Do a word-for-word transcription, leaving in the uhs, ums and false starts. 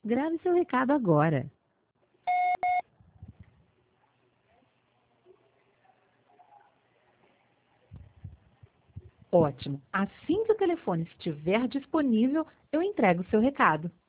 Grave seu recado agora. Ótimo. Assim que o telefone estiver disponível, eu entrego o seu recado.